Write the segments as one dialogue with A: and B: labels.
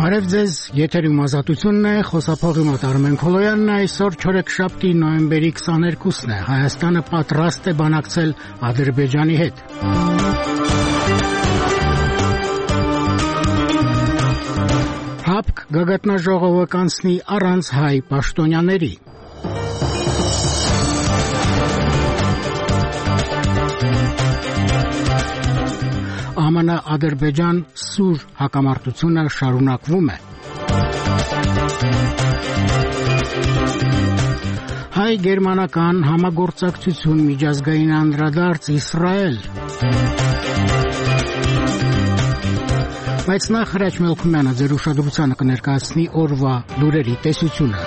A: Բարև ձեզ, եթերում ազատությունն է, խոսափողի մոտ Արմեն Քոլոյանն է, այսօր չորեքշաբթի նոյեմբերի 22-ն է, Հայաստանը պատրաստ է բանակցել Ադրբեջանի հետ։ ՀԱՊԿ գագաթնաժողովը կանցնի առանց հայ պաշտոնյաների։ ԱՄՆ-Ադրբեջան սուր հակամարտությունը շարունակվում է։ Հայ-գերմանական համագործակցություն միջազգային անդրադարձ Իսրայել։ Բայց նախ Հրաչ Մելքումյանը ձեր ուշադրությանը կներկայացնի օրվա լուրերի տեսությունը։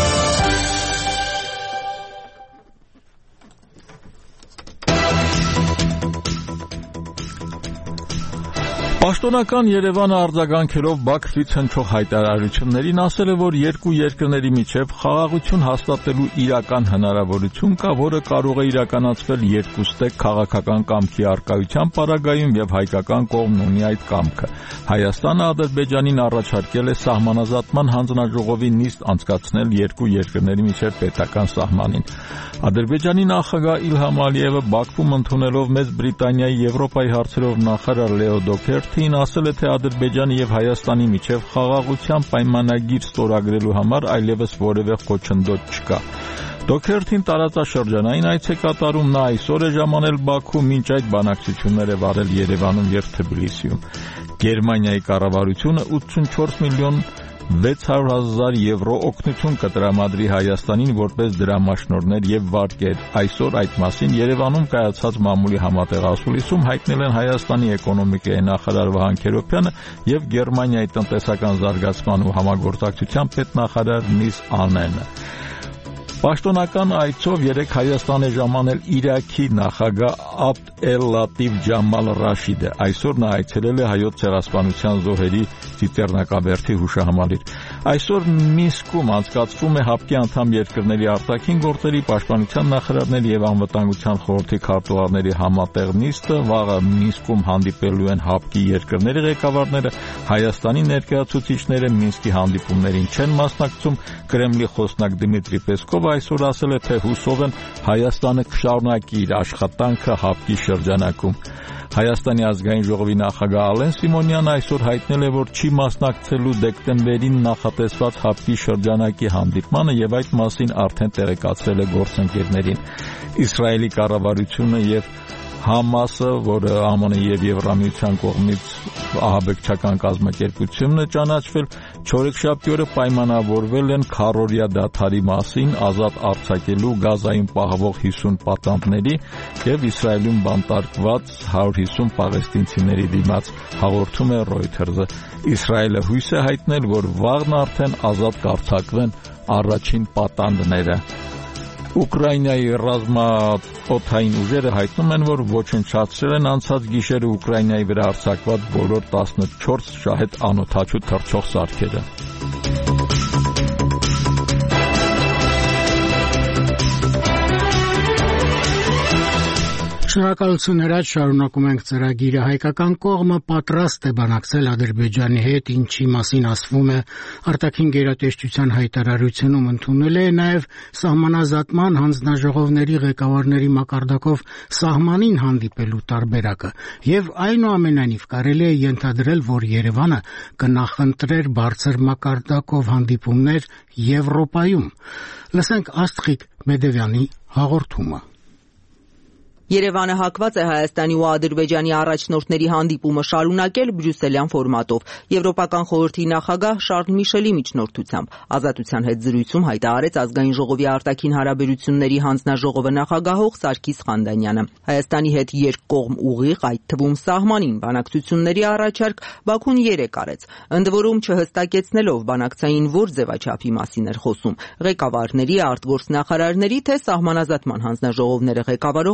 B: Պաշտոնական Երևանը արձագանքելով Բաքվից հնչող հայտարարություններին ասել է, որ երկու երկրների միջև խաղաղություն հաստատելու իրական հնարավորություն կա, որը կարող է իրականացվել երկուստեք քաղաքական կամքի առկայության պարագայում եւ հայկական կողմն ունի այդ կամքը։ Հայաստանը Ադրբեջանին առաջարկել է սահմանազատման հանձնաժողովի նիստ անցկացնել երկու երկրների միջև պետական սահմանին։ Ադրբեջանի նախագահ Իլհամ Ալիևը Բաքվում ընդունելով Մեծ Բրիտանիայի Եվրոպայի հարցերով նախարար Լեո Դոքերթին ասել է, թե Ադրբեջանի եւ Հայաստանի միջև խաղաղության պայմանագիր ստորագրելու համար այլևս որևէ խոչընդոտ չկա։ Դոքերթին տարածաշրջանային այց է կատարում, նա այսօր է ժամանել Բաքու, մինչ այդ բանակցություններ է վարել Երևանում եւ Թբիլիսիում։ Գերմանիայի կառավարությունը 84 միլիոն 600,000 եվրո օգնություն կտրամադրի Հայաստանին որպես դրամաշնորհներ եւ վարկեր։ Այսօր այդ մասին Երևանում կայացած մամուլի համատեղ ասուլիսում հայտնել են Հայաստանի էկոնոմիկայի նախարար Վահան Քերոբյանը եւ Գերմանիայի տնտեսական զարգացման ու համագործակցության պետնախարար Նիս Անենը։ Պաշտոնական այցով երեկ Հայաստան է ժամանել Իրաքի նախագահ Աբդ էլ-Լատիֆ Ջամալ Ռաշիդը։ Այսօր նա այցելել է Հայոց ցեղասպանության զոհերի Ծիծեռնակաբերդի հուշահամալիր։ Այսօր Մինսկում անցկացվում է ՀԱՊԿ անդամ երկրների արտաքին գործերի պաշտպանության նախարարների եւ անվտանգության խորհրդի քարտուղարների համատեղ նիստը։ Վաղը Մինսկում հանդիպելու են ՀԱՊԿ երկրների ղեկավարները, Հայաստանի ներկայացուցիչները Մինսկի հանդիպումներին չեն մասնակցում։ Կրեմլի խոսնակ Դմիտրի Պեսկովը այսօր ասել է, թե հուսով են Հայաստանը կշարունակի իր աշխատանքը ՀԱՊԿ-ի շրջանակում։ Հայաստանի ազգային ժողովի նախագահ Ալեն Սիմոնյանը այսօր հայտնել է, որ չի մասնակցելու դեկտեմբերին նախատեսված ՀԱՊԿ-ի շրջանակի հանդիպմանը եւ այդ մասին արդեն տեղեկացրել է գործընկերներին։ Իսրայելի կառավարությունը եւ Համասը, որը ԱՄՆ եւ Եվրամիության կողմից ահաբեկչական կազմակերպությունն է ճանաչվել, չորեքշաբթի օրը պայմանավորվել են քառօրյա դադարի մասին ազատ արձակելու Գազայում պահվող 50 պատանդների եւ Իսրայելում բանտարկված 150 պաղեստինցիների դիմաց, հաղորդում է Reuters-ը։ Իսրայելը հույս է հայտնել, որ վաղն արդեն ազատ կարձակվեն առաջին պատանդները։ Ուկրաինայի ռազմաօդային ուժերը հայտնում են, որ ոչնչացրել են անցած գիշերը Ուկրաինայի վրա արձակված բոլոր 14 շահեդ անօդաչու թռչող սարքերը։
A: Շնորհակալություն Հրաչ, շարունակում ենք ծրագիրը։ Հայկական կողմը պատրաստ է բանակցել Ադրբեջանի հետ, ինչի մասին ասվում է արտաքին գերատեսչության հայտարարությունում, ընդունել է նաև սահմանազատման հանձնաժողովների ղեկավարների մակարդակով սահմանին հանդիպելու տարբերակը, եւ այնուամենայնիվ կարելի է ենթադրել, որ Երևանը կնախընտրեր բարձր մակարդակով հանդիպումներ Եվրոպայում։ Լսենք Աստղիկ Մեդևյանի հաղորդումը։
C: Երևանը հակված է Հայաստանի ու Ադրբեջանի առաջնորդների հանդիպումը շարունակել բրյուսելյան ֆորմատով։ Եվրոպական խորհրդի նախագահ Շարլ Միշելի միջնորդությամբ Ազատության հետ զրույցում հայտարարեց ազգային ժողովի արտաքին հարաբերությունների հանձնաժողովը նախագահող Սարգիս Խանդանյանը։ Հայաստանի հետ երկկողմ ուղիղ, այդ թվում սահմանին բանակցությունների առաջարկ Բաքուն երեկ արեց։ Ընդ որում չհստակեցնելով բանակցային որ ձևաչափի մասին էր խոսում։ Ղեկավարների, արտգործնախարարների թե սահմանազատման հանձնաժողովները ղեկավարող փոխվար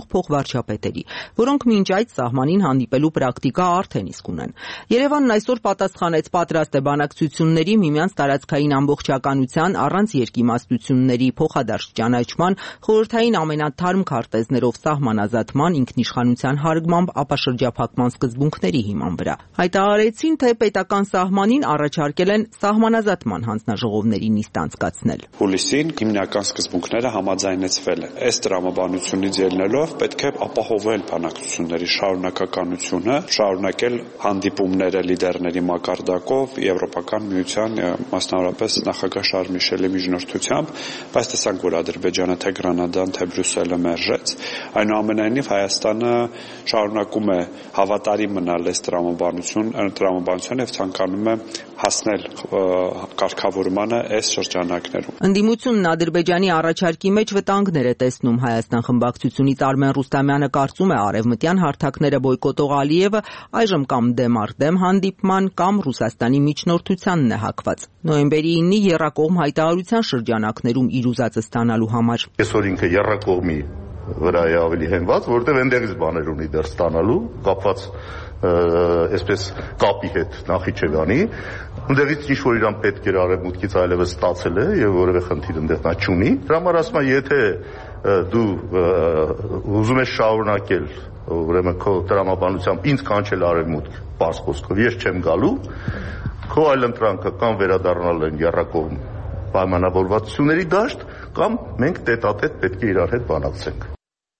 C: վարչապետերի, որոնք մինչ այդ սահմանին հանդիպելու պրակտիկա արդեն իսկ ունեն։ Երևանն այսօր պատասխանեց պատրաստ է բանակցությունների, միմյանց տարածքային ամբողջականության, առանց երկիմաստությունների փոխադարձ ճանաչման, խորհրդային ամենաթարմ քարտեզներով սահմանազատման, ինքնիշխանության հարգմամբ ապաշրջափակման սկզբունքների հիման վրա։ Հայտարարեցին, թե պետական սահմանին առաջարկել են սահմանազատման հանձնաժողովների նիստ անցկացնել։
D: Հուլիսին հիմնական սկզբունքները համաձայնեցվել են։ Այս տրամաբանությունից ելնելով պետք է ապահովել բանակցությունների շարունակականությունը, շարունակել հանդիպումները լիդերների մակարդակով, Եվրոպական միության, մասնավորապես նախագահ Շարլ Միշելի միջնորդությամբ, բայց տեսանք, որ Ադրբեջանը թե Գրանադան, թե Բրյուսելը մերժեց։ Այնուամենայնիվ Հայաստանը շարունակում է հավատարիմ մնալ այս տրամաբանությանը եւ ցանկանում է հասնել կարգավորմանը այս շրջանակներում։
C: Ընդդիմությունն Ադրբեջանի առաջարկի մեջ վտանգներ է տեսնում։ Հայաստան խմբակցությունից Արմեն Ռուստամյանը կարծում է արևմտյան հարթակները բոյկոտող Ալիևը այժմ կամ դեմ առ դեմ հանդիպման կամ Ռուսաստանի միջնորդությանն է հակված։ Նոյեմբերի 9-ի եռակողմ հայտարարության շրջանակներում իր ուզածը ստանալու համար։
E: Այսօր ինքը եռակողմի վրա է ավելի հենված, որտեղ այնտեղից բաներ ունի դեռ ստանալու, կապված այսպես կապի հետ Նախիջևանի, այնտեղից ինչ որ իրան պետք էր արևմուտքից այլևս ստացել է եւ որևէ խնդիր այնտեղ նա չունի։ Դրա համար ասում եմ, եթե դու ուզում ես շարունակել ուրեմն քո տրամաբանությամբ ինձ կանչել արևմուտք, պարզ խոսքով ես չեմ գալու, քո այլընտրանքը կամ վերադառնալ են եռակողմ պայմանավորվածությունների դաշտ, կամ մենք տետատետ պետք է իրար հետ բանակցենք։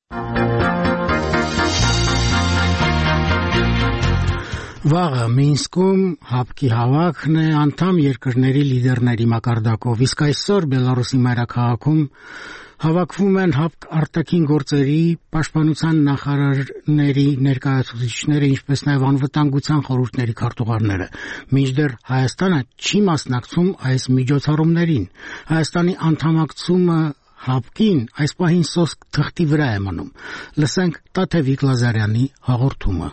A: Վաղը Մինսկում ՀԱՊԿ-ի հավաքն է անդամ երկրների լիդերների մակարդակով, իսկ այսօր Բելարուսի մայրաքաղաքում հավաքվում են ՀԱՊԿ արտաքին գործերի պաշտպանության նախարարների ներկայացուցիչները, ինչպես նաև անվտանգության խորհուրդների քարտուղարները։ Մինչդեռ Հայաստանը չի մասնակցում այս միջոցառումներին։ Հայաստանի անդամակցումը ՀԱՊԿ-ին այս պահին սոսկ թղթի վրա է մնում։ Լսենք Տաթևիկ Լազարյանի հաղորդումը։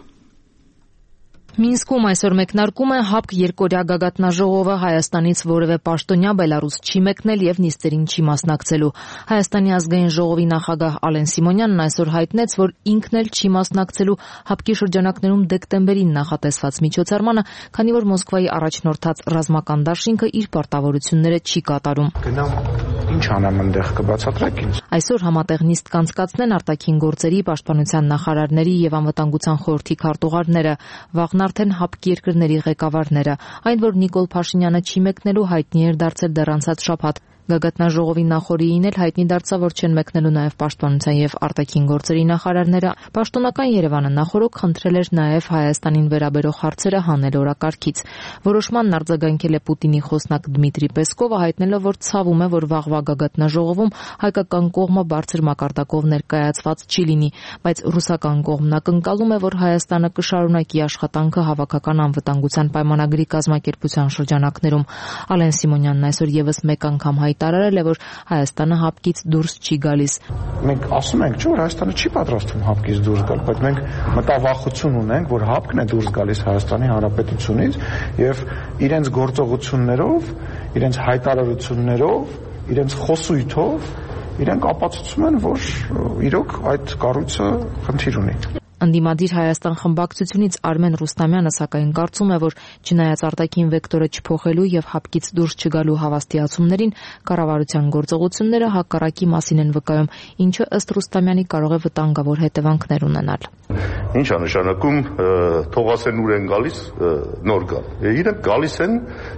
F: Մինսկում այսօր մեկնարկում է ՀԱՊԿ երկօրյա գագաթնաժողովը, Հայաստանից որևէ պաշտոնյա Բելարուս չի մեկնել եւ նիստերին չի մասնակցելու։ Հայաստանի ազգային ժողովի նախագահ Ալեն Սիմոնյանն այսօր հայտնեց, որ ինքն էլ չի մասնակցելու ՀԱՊԿ-ի շրջանակներում դեկտեմբերին նախատեսված միջոցառմանը, քանի որ Մոսկվայի առաջնորդած ռազմական դաշինքը իր պարտավորությունները չի կատարում։
G: Ինչ անեմ այնտեղ կբացատրեք ինձ։
F: Այսօր համատեղ նիստ կանցկացնեն արտաքին գործերի, պաշտպանության նախարարների եւ անվտանգության խորհրդի քարտուղարները, վաղն արդեն ՀԱՊԿ երկրների ղեկավարները։ Այն, որ Նիկոլ Փաշինյանը չի մեկնելու, հայտնի էր դարձել դեռ անցած շաբաթ։ Գագաթնաժողովի նախօրեին էլ հայտնի դարձավ, որ չեն մեկնելու նաև պաշտպանության եւ արտաքին գործերի նախարարները։ Պաշտոնական Երևանը նախորոք խնդրել էր նաև Հայաստանին վերաբերող հարցերը հանել օրակարգից։ Որոշմանն արձագանքել է Պուտինի խոսնակ Դմիտրի Պեսկովը, հայտնելով, որ ցավում է, որ վաղվա գագաթնաժողովում հայկական կողմը բարձր մակարդակով ներկայացված չի լինի, բայց ռուսական կողմն ակնկալում է, որ Հայաստանը կշարունակի աշխատանքը հավաքական անվտանգության պայմանագրի կազմակերպության շրջանակներում։ Ալեն Սիմոնյանն այսօր եւս մեկ անգամ հայտարարել է, որ Հայաստանը ՀԱՊԿ-ից դուրս չի գալիս։
G: Մենք ասում ենք, որ Հայաստանը չի պատրաստվում ՀԱՊԿ-ից դուրս գալ, բայց մենք մտավախություն ունենք, որ ՀԱՊԿ-ն է դուրս գալիս Հայաստանի Հանրապետությունից եւ իրենց գործողություններով, իրենց հայտարարություններով, իրենց խոսույթով իրենք ապացուցում են, որ իրոք այդ կառույցը խնդիր ունի։
F: Ընդդիմադիր Հայաստան խմբակցությունից Արմեն Ռուստամյանը սակայն կարծում է, որ չնայած արտաքին վեկտորը չփոխելու եւ ՀԱՊԿ-ից դուրս չգալու հավաստիացումներին, կառավարության գործողությունները հակառակի մասին են վկայում, ինչը ըստ Ռուստամյանի կարող է վտանգավոր հետևանքներ ունենալ։
E: Ինչ է նշանակում, թող ասեն ուր են գալիս, նոր գալ։ Իրենք գալիս են,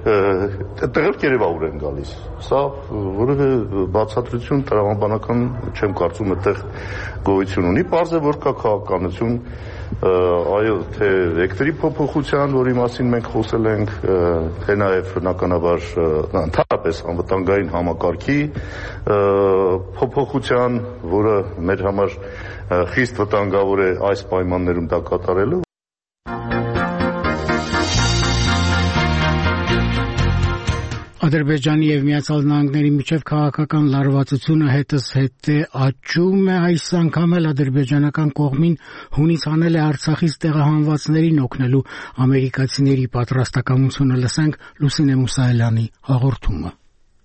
E: տեղեր կերևա ուր են գալիս։ Սա որևէ բացատրություն տրամաբանական չեմ կարծում այդտեղ գոյություն ունի, պարզ է, որ կա քաղաքականություն, այո, թե վեկտորի փոփոխության, որի մասին մենք խոսել ենք, թե նաև բնականաբար ընդհանրապես անվտանգային համակարգի փոփոխության, որը մեր համար խիստ վտանգավոր է այս պայմաններում դա կատարելու։
A: Ադրբեջանի եւ Միացյալ Նահանգների միջև քաղաքական լարվածությունը հետզհետե աճում է, այս անգամ էլ ադրբեջանական կողմին հունից անել է Արցախից տեղահանվածներին օգնելու ամերիկացիների պատրաստակամությունը։ Լսենք Լուսինե Մուսայելյանի հաղորդումը։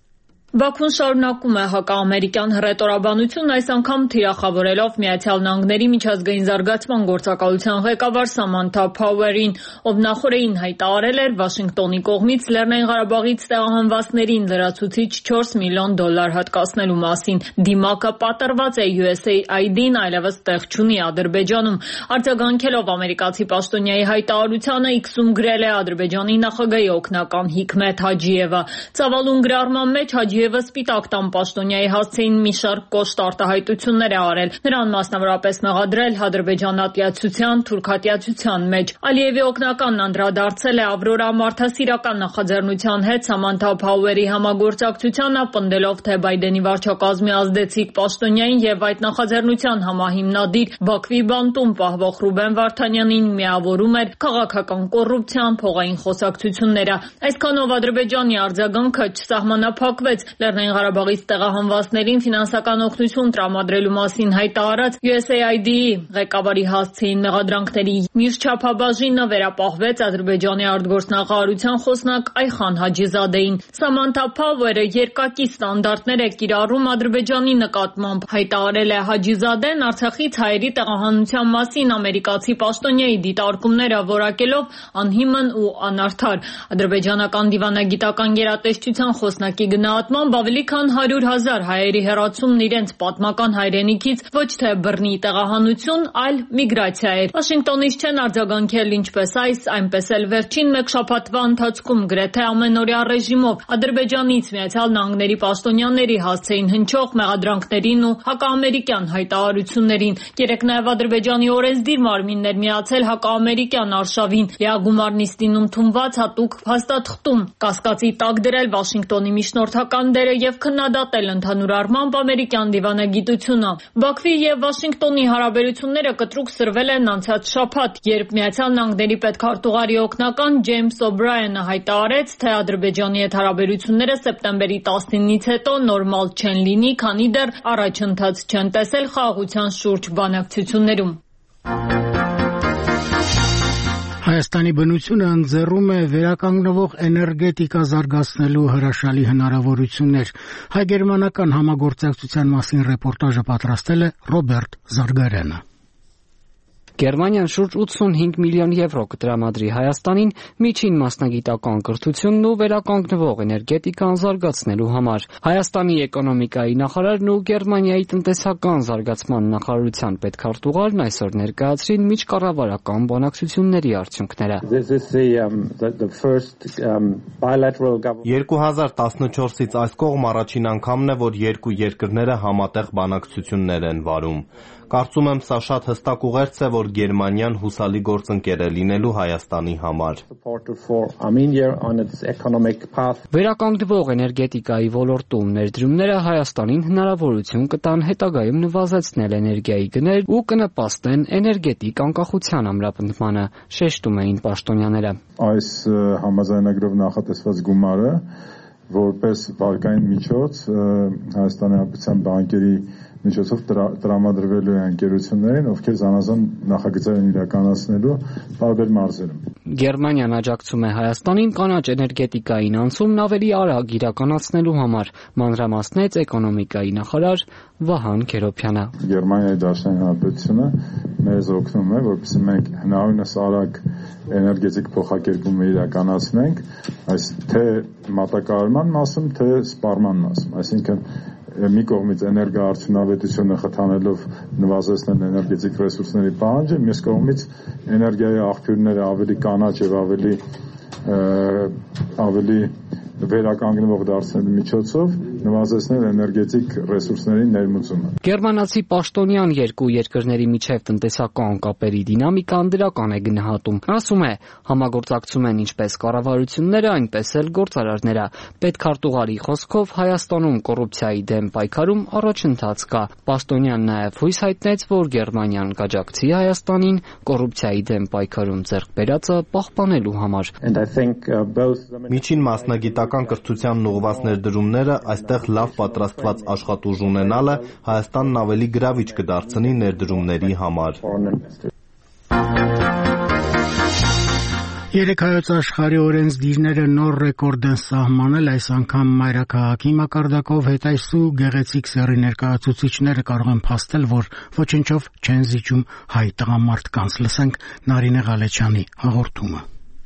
H: Բաքուն շարունակում է հակաամերիկյան հռետորաբանություն, այս անգամ թիրախավորելով Միացյալ Նահանգների միջազգային զարգացման գործակալության ղեկավար Սամանթա Փաուերին, ով նախորդին հայտարարել էր Վաշինգտոնի կողմից Լեռնային Ղարաբաղից տեղահանվածներին լրացուցիչ $4 միլիոն հատկացնելու մասին։ Դիմակը պատրված է, USAID-ն այլևս տեղ չունի Ադրբեջանում։ Արձագանքելով ամերիկացի պաշտոնյայի հայտարարությանը, X-ում գրել է Ադրբեջանի նախագահի օգնական Հիքմեթ Հաջիևը։ Ծավալուն գրառման մեջ Հաջիևը սպիտակ տան պաշտոնյայի հասցեին մի շարք կոշտ արտահայտություններ է արել, նրան մասնավորապես մեղադրել ադրբեջանատյացության, թուրքատյացության մեջ։ Ալիևի օգնականն անդրադարձել է Ավրորա մարդասիրական նախաձեռնության հետ Սամանթա Փաուերի համագործակցությանը, պնդելով, թե Բայդենի վարչակազմի ազդեցիկ պաշտոնյային եւ այդ նախաձեռնության համահիմնադիր Բաքվի բանտում պահվող Ռուբեն Վարդանյանին միավորում էր քաղաքական կոռուպցիան, փողային խոսակցությունները։ Այսքանով Ադրբեջանի արձագանքը չսահմանափակվեց Լեռնային Ղարաբաղից տեղահանվածներին ֆինանսական օգնություն տրամադրելու մասին հայտարարած USAID-ի ղեկավարի հասցեին մեղադրանքների մյուս չափաբաժինը վերապահվեց Ադրբեջանի արտգործնախարարության խոսնակ Այխան Հաջիզադեին։ Սամանթա Փաուերը երկակի ստանդարտներ է կիրառում Ադրբեջանի նկատմամբ, հայտարարել է Հաջիզադեն Արցախից հայերի տեղահանության մասին ամերիկացի պաշտոնյայի դիտարկումները որակելով անհիմն ու անարդար։ Ադրբեջանական դիվանագիտական գերատեսչության խոսնակի գնահատմամբ ավելի քան 100,000 հայերի հեռացումն իրենց պատմական հայրենիքից ոչ թե բռնի տեղահանություն, այլ միգրացիա էր։ Վաշինգտոնից չեն արձագանքել ինչպես այս, այնպես էլ վերջին մեկ շաբաթվա ընթացքում գրեթե ամենօրյա ռեժիմով Ադրբեջանից Միացյալ Նահանգների պաշտոնյաների հասցեին հնչող մեղադրանքներին ու հակաամերիկյան հայտարարություններին։ Երեկ նաև Ադրբեջանի օրենսդիր մարմիններ միացել հակաամերիկյան արշավին, լիագումար նիստին ընդունված հատուկ փաստաթղթում կասկածի տակ դրել Վաշինգտոնի միջնորդական դերը եւ քննադատել ընդհանուր առմամբ ամերիկյան դիվանագիտությունը։ Բաքվի եւ Վաշինգտոնի հարաբերությունները կտրուկ սրվել են անցած շաբաթ, երբ Միացյալ Նահանգների պետքարտուղարի օգնական Ջեյմս Օբրայենը հայտարարեց, թե Ադրբեջանի հետ հարաբերությունները սեպտեմբերի 19-ից հետո նորմալ չեն լինի, քանի դեռ առաջընթաց չեն տեսել խաղաղության շուրջ բանակցություններում։
A: Հայաստանի բնությունը ընձեռում է վերականգնվող էներգետիկա զարգացնելու հրաշալի հնարավորություններ։ Հայ-գերմանական համագործակցության մասին ռեպորտաժը պատրաստել է Ռոբերտ Զարգարյանը։
I: Գերմանիան շուրջ 85 միլիոն եվրո կտրամադրի Հայաստանին միջին մասնագիտական կրթությունն ու վերականգնվող էներգետիկան զարգացնելու համար։ Հայաստանի էկոնոմիկայի նախարարն ու Գերմանիայի տնտեսական զարգացման նախարարության պետքարտուղարն այսօր ներկայացրին միջկառավարական բանակցությունների արդյունքները։
J: 2014-ից այս կողմ առաջին անգամն է, որ երկու երկրները համատեղ բանակցություններ են վարում։ Կարծում եմ, սա շատ հստակ ուղերձ է, որ Գերմանիան հուսալի գործընկեր է լինելու Հայաստանի համար։
I: Վերականգնվող էներգետիկայի ոլորտում ներդրումները Հայաստանին հնարավորություն կտան հետագայում նվազեցնել էներգիայի գներ ու կնպաստեն էներգետիկ անկախության ամրապնդմանը, շեշտում էին պաշտոնյաները։
K: Այս համաձայնագրով նախատեսված գումարը որպես վարկային միջոց Հայաստանի Հանրապետության բանկերի միջոցով տրամադրվելու է ընկերություններին, ովքեր զանազան նախագծեր են իրականացնելու տարբեր մարզերում։
I: Գերմանիան աջակցում է Հայաստանին կանաչ էներգետիկային անցումն ավելի արագ իրականացնելու համար, մանրամասնեց էկոնոմիկայի նախարար Վահան Քերոփյանը։
K: Գերմանիայի Դաշնային Հանրապետությունը մեզ օգնում է, որպեսզի մենք հնարավորինս արագ էներգետիկ փոխակերպում իրականացնենք, այս թե մատակարարման մասում, թե սպառման մասում, այսինքն մի կողմից էներգոարդյունավետությունը խթանելով նվազեցնել էներգետիկ ռեսուրսների պահանջը, մյուս կողմից էներգիայի աղբյուրները ավելի կանաչ եւ ավելի վերականգնվող դարձնելու միջոցով նվազեցնել էներգետիկ ռեսուրսների ներմուծումը։
I: Գերմանացի պաշտոնյան երկու երկրների միջև տնտեսական կապերի դինամիկան դրական է գնահատում։ Ասում է, համագործակցում են ինչպես կառավարությունները, այնպես էլ գործարարները։ Պետքարտուղարի խոսքով Հայաստանում կոռուպցիայի դեմ պայքարում առաջընթաց կա։ Պաշտոնյան նաև հույս հայտնեց, որ Գերմանիան կաջակցի Հայաստանին կոռուպցիայի դեմ պայքարում ձեռք բերածը պահպանելու համար։
J: Միջին մասնագիտական կրթությանն ուղղված ներդրումները այստեղ լավ պատրաստված աշխատուժ ունենալը Հայաստանն ավելի գրավիչ կդարձնի ներդրումների համար։
A: Երեք հայոց աշխարհի օրենսդիրները նոր ռեկորդ են սահմանել այս անգամ մայրաքաղաքի մակարդակով հետայսու գեղեցիկ սեռի ներկայացուցիչները կարող են փաստել, որ ոչնչով չեն զիջում հայ տղամարդկանց։ Լսենք Նարինե Ղալեչյանի հաղորդումը։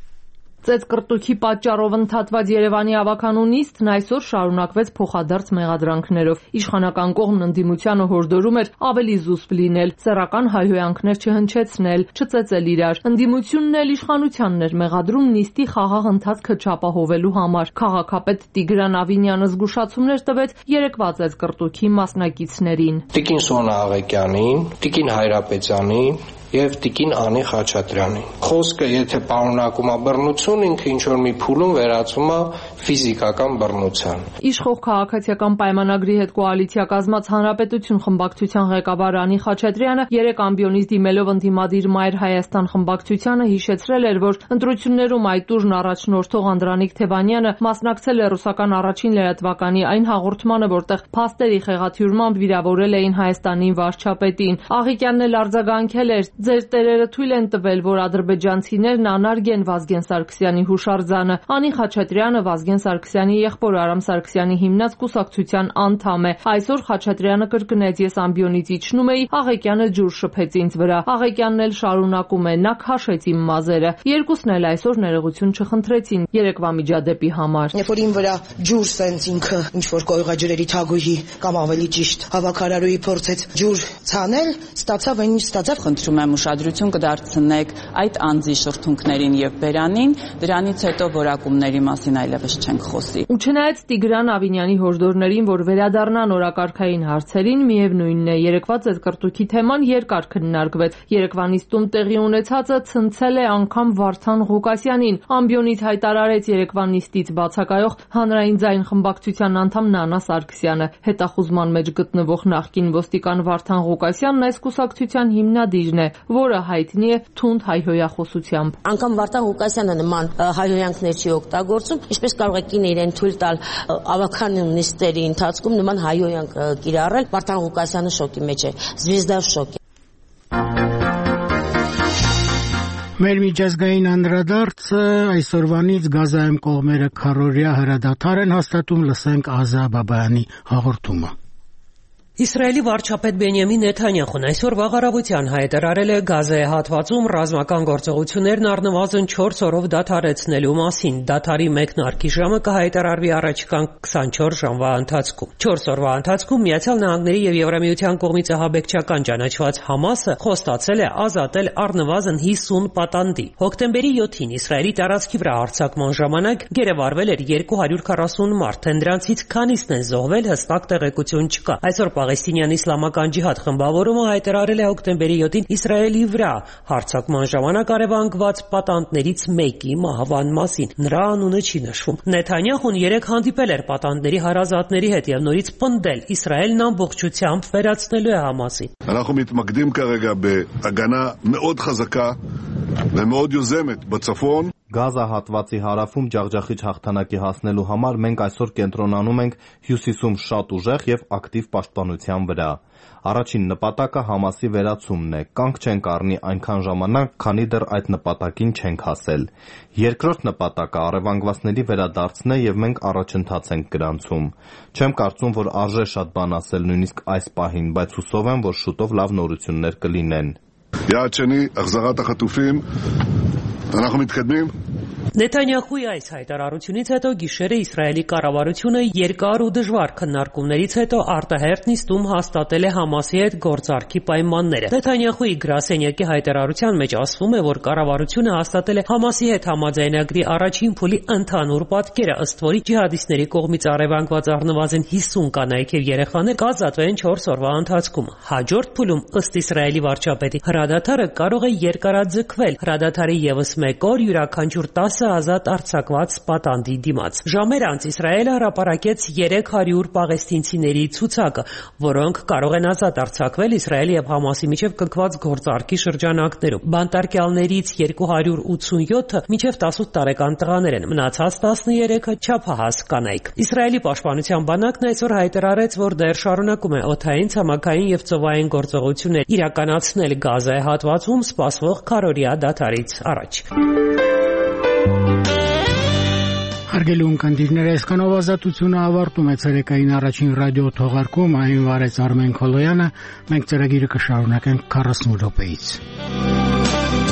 L: Ծեծկռտուքի պատճառով ընդհատված Երևանի ավականու նիստն այսօր շարունակվեց փոխադարձ մեղադրանքներով։ Իշխանական կողմն ընդդիմությանը հորդորում էր ավելի զուսպ լինել, սեռական հայհոյանքներ չհնչեցնել, չծեծել իրար։ Ընդդիմությունն էլ իշխանությանն էր մեղադրում նիստի խաղաղ ընթացքը չապահովելու համար։ Քաղաքապետ Տիգրան Ավինյանը զգուշացումներ տվեց երեկվա ծեծկռտուքի մասնակիցներին։
M: Տիկին Սոնա Աղեկյանին, Տիկին Հայրապետյանին եւ Տիկին Անի Խաչատրյանին։ Խոսքը եթե պարունակում է բռնություն, ինքը ինչ որ մի փուլում վերածում է ֆիզիկական բռնության։
L: Իշխող քաղաքացիական պայմանագրի հետ կոալիցիա կազմած Հանրապետություն խմբակցության ղեկավար Անի Խաչատրյանը երեք ամբիոնից դիմելով ընդդիմադիր Մայր Հայաստան խմբակցությանը հիշեցրել էր, որ ընտրություններում այդ ուժն առաջնորդող Անդրանիկ Թևանյանը մասնակցել է ռուսական առաջին լրատվականի այն հաղորդմանը, որտեղ փաստերի խեղաթյուրմամբ վիրավորել էին Հայաստանի վարչապետին։ Աղիկյանն էլ արձագանքել էր. Ձեր տերերը թույլ են տվել, որ ադրբեջանցիներն անարգեն Վազգեն Սարգսյանի հուշարձանը։ Անի Խաչատրյանը Վազգեն Սարգսյանի եղբոր Արամ Սարգսյանի հիմնած կուսակցության անդամ է։ Այսօր Խաչատրյանը կրկնեց. ես ամբիոնից իջնում էի, Աղեկյանը ջուր շփեց ինձ վրա։ Աղեկյանն էլ շարունակում է. նա քաշեց իմ մազերը։ Երկուսն էլ այսօր ներողություն չխնդրեցին երեկվա միջադեպի համար։
N: Երբ որ իմ վրա ջուր սենց ինքը ինչ որ կոյղաջրերի թագուհի կամ ավելի ճիշտ հավաքարարուի փորձեց ջուր ցանել, ստացավ այն ինչ ստացավ, խնդրում եմ ուշադրություն կդարձնեք այդ անձի շրթունքներին եւ բերանին, դրանից հետո որակումների մասին այլևս չենք խոսի։
L: Ու չնայած Տիգրան Ավինյանի հորդորներին, որ վերադառնան օրակարգային հարցերին, միևնույնն է, երեկվա ծեծկռտուքի թեման երկար քննարկվեց։ Երեկվա նիստում տեղի ունեցածը ցնցել է անգամ Վարդան Ղուկասյանին։ Ամբիոնից հայտարարեց երեկվա նիստից բացակայող Հանրային ձայն խմբակցության անդամ Նանա Սարգսյանը։ Հետախուզման մեջ գտնվող նախկին ոստիկան Վարդան Ղուկասյանն այս կուսակցության հիմնադիրն է, որը հայտնի է թունդ հայհոյախոսությամբ։
O: Անկամ Վարդան Ղուկասյանը նման հայհոյանքներ չի օգտագործում, ինչպես կարող է կինը իրեն թույլ տալ ավականու նիստերի ընթացքում նման հայհոյանք կիրառել։ Վարդան Ղուկասյանը շոկի մեջ է, զվեզդա շոկ է։
A: Մեր միջազգային անդրադարձը այսօրվանից Գազայում կողմերը քառօրյա հրադադար են հաստատում, լսենք Ազա Բաբայանի հաղորդումը։
P: Իսրայելի վարչապետ Բենյամին Նեթանյախուն այսօր վաղարավության հայտարարել է Գազայի հատվածում ռազմական գործողություններն առնվազն 4 օրով դադարեցնելու մասին։ Դադարի մեկնարկի ժամը կհայտարարվի առաջիկա 24 ժամվա ընթացքում։ 4 օրվա ընթացքում Միացյալ Նահանգների եւ Եվրամիության կողմից ահաբեկչական ճանաչված Համասը խոստացել է ազատել առնվազն 50 պատանդի։ Հոկտեմբերի 7-ին Իսրայելի տարածքի վրա հարձակման ժամանակ գերեվարվել էր 240 մարդ, դրանցից քանիսն են զոհվել, հստակ տեղեկություն չկա։ Այսօր Պաղեստինյան իսլամական ջիհադ խմբավորումը հայտարարել է հոկտեմբերի 7-ին Իսրայելի վրա հարձակման ժամանակ արևանգված պատանդներից մեկի մահվան մասին։ Նրա անունը չի նշվում։ Նեթանյախուն երեք հանդիպել էր պատանդների հարազատների հետ եւ նորից պնդել Իսրայելն ամբողջությամբ վերացնելու է Համասին։
Q: אנחנו מתמקדים כרגע בהגנה מאוד חזקה ומאוד יוזמת בצפון.
J: Գազա հատվածի հարավում ջախջախիչ հաղթանակի հասնելու համար մենք այսօր կենտրոնանում ենք հյուսիսում շատ ուժեղ եւ ակտիվ պաշտպանության վրա։ Առաջին նպատակը Համասի վերացումն է։ Կանգ չենք առնի այնքան ժամանակ, քանի դեռ այդ նպատակին չենք հասել։ Երկրորդ նպատակը առևանգվածների վերադարձն է եւ մենք առաջընթաց ենք գրանցում։ Չեմ կարծում, որ արժե շատ բան ասել նույնիսկ այս պահին, բայց հուսով եմ, որ շուտով լավ նորություններ կլինեն։
Q: יעד שני, החזרת החטופים. אנחנו מתקדמים.
P: Նեթանյախուի այս հայտարարությունից հետո գիշերը Իսրայելի կառավարությունը երկար ու դժվար քննարկումներից հետո արտահերթ նիստում հաստատել է Համասի հետ գործարքի պայմանները։ Նեթանյախուի գրասենյակի հայտարարության մեջ ասվում է, որ կառավարությունը հաստատել է Համասի հետ համաձայնագրի առաջին փուլի ընդհանուր պատկերը, ըստ որի ջիհադիստների կողմից առևանգված առնվազն 50 կանայք եւ երեխաներ կազատվեն 4 օրվա ընթացքում։ Հաջորդ փուլում, ըստ Իսրայելի վարչապետի, հրադադարը կարող է երկարաձգվել։ Հրադադարի եւս մեկ օր յուրաքանչյուր 10 ազատ արձակված պատանդի դիմաց։ Ժամեր անց Իսրայելը հրապարակեց 300 պաղեստինցիների ցուցակը, որոնք կարող են ազատ արձակվել Իսրայելի եւ Համասի միջև կնքված գործարքի շրջանակներում։ Բանտարկյալներից 287-ը մինչև 18 տարեկան տղաներ են, մնացած 13-ը չափահաս կանայք։ Իսրայելի պաշտպանության բանակն այսօր հայտարարեց, որ դեռ շարունակում է օդային, ցամաքային եւ ծովային գործողություններ իրականացնել Գազայի հատվածում սպասվող քառօրյա դադարից առաջ։
A: Հարգելի ունկնդիրներ, այսքանով ազատությունը ավարտում է ցերեկային առաջին ռադիո թողարկում, այն վարեց Արմեն Քոլոյանը, մենք ծրագիրը կշարունակենք 40 րոպեից։